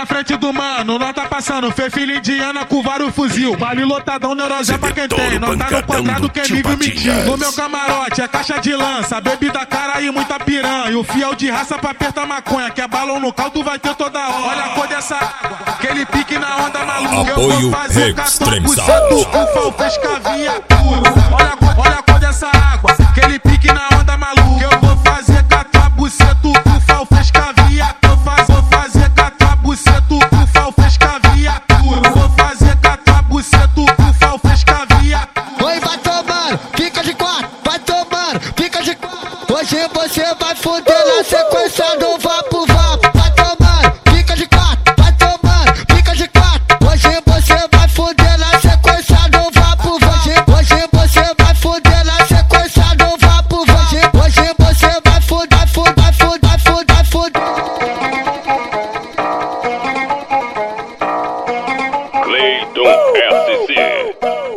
da frente do mano, nós tá passando. Fê filho indiana com vários fuzil. Vale lotadão, neurose pra quem tem. Nós tá no quadrado, quem vive mentiu. No meu camarote é caixa de lança, bebida cara e muita piranha. O fiel de raça pra apertar maconha, que é balão no caldo vai ter toda hora. Olha a cor dessa água, aquele pique na onda maluca. Eu vou fazer 14% com falfês caviatura. Olha a cor dessa água, aquele pique na onda maluca. Eu vou fazer 14% com falfês caviatura. Vou fazer 14% com falfês caviatura. Vou fazer 14% com falfês caviatura. Oi, vai tomando, fica de quatro, vai tomando, fica de quatro. Hoje você vai foder na sequência do vapo vapo. Vai tomando, fica de quatro, vai tomando, fica de quatro. Hoje você vai foder na sequência do vapo vapo. Hoje você vai foder na sequência do vapo vapo. Hoje você vai foder, vai foder. Cleiton SC.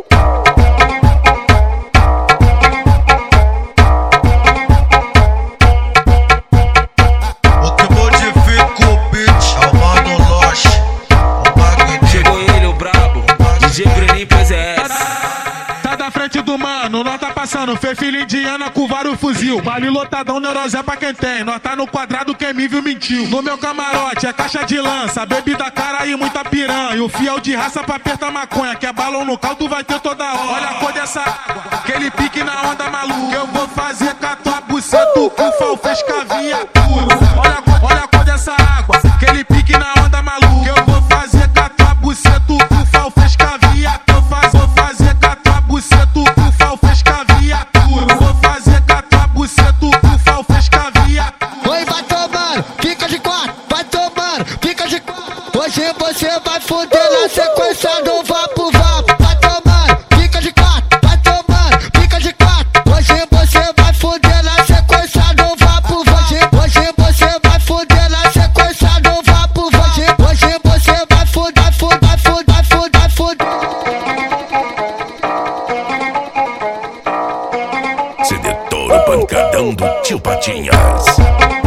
O que modifica o beat é o Mano Loche, o Magnífico. Chegou ele, o brabo, DJ Breninho PZS. Tá da frente do mano, nós tá passando. Fê filho indiana com vários fuzil. Vale lotadão, neurose pra quem tem. Nós tá no quadrado, quem me viu mentiu. No meu camarote é caixa de lança, bebida cara e muita piranha. O fiel de raça pra apertar maconha, que é balão no caldo vai ter toda hora. Olha a cor dessa água, aquele pique na onda maluca. Eu vou fazer 14% com falfês caviatura. Olha a cor dessa água, aquele pique na onda maluca. Eu vou fazer 14% com falfês caviatura. Vou fazer 14% com falfês caviatura. Vou fazer 14% com falfês caviatura. Oi, vai tomando, fica de quatro, vai tomando, fica de quatro. Hoje você vai foder na sequência do vapo vapo. Vai tomando, fica de quatro, vai tomando, fica de quatro. Hoje você vai foder na sequência do vapo vapo. Hoje você vai foder na sequência do vapo vapo. Hoje você vai foder. CD Touro Pancadão do Tio Patinhas.